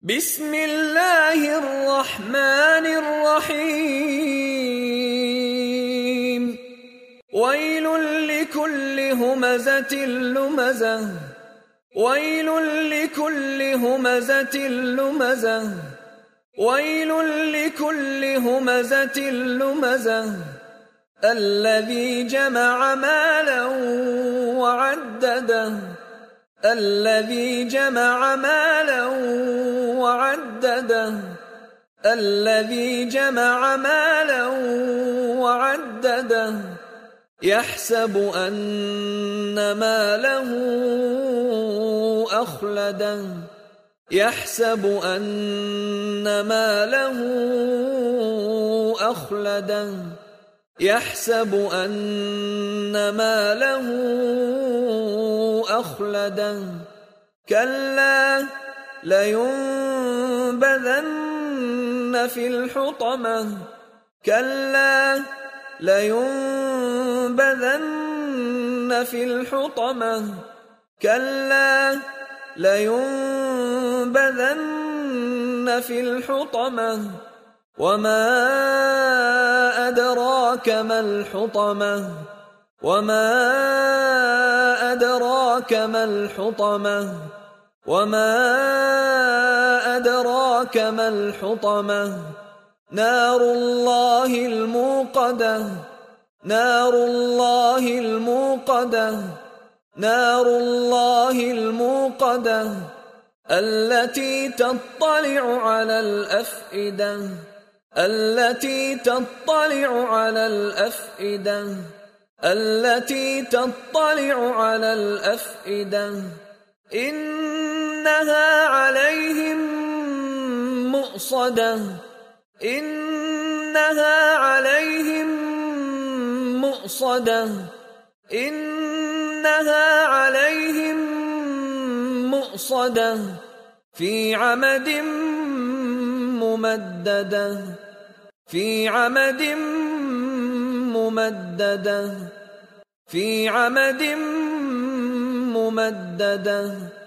بسم الله الرحمن الرحيم ويل لكل همزة لمزة ويل لكل همزة لمزة ويل لكل همزة لمزة الذي جمع مالا وعدده الذي جمع مالا وعدده الذي جمع مالا وعدده يحسب أن ماله أخلده يحسب أن ماله أخلده يحسب أن ماله أخلده كلا لينبذن في الحطمة كلا لينبذن في الحطمة كلا لينبذن في الحطمة وما أدراك ما الحطمة وما أدراك ما الحطمة وما أدراك ما الحطمة نار الله الموقدة نار الله الموقدة نار الله الموقدة التي تطلع على الأفئدة التي تطلع على الأفئدة التي تطلع على الأفئدة إنها عليهم مؤصدة إنها عليهم مؤصدة إنها عليهم مؤصدة في عمد ممددة في عمد ممددة في عمد ممددة